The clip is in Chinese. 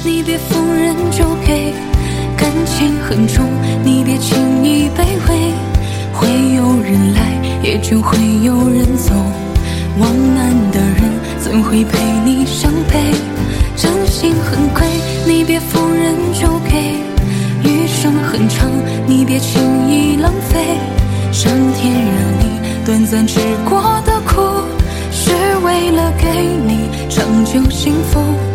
你别逢人就给。感情很重，你别轻易卑微。会有人来，也就会有人走。往南的人怎会陪你相陪？真心很贵，你别逢人就给。余生很长，你别轻易浪费。上天让你短暂吃过的苦，是为了给你长久幸福。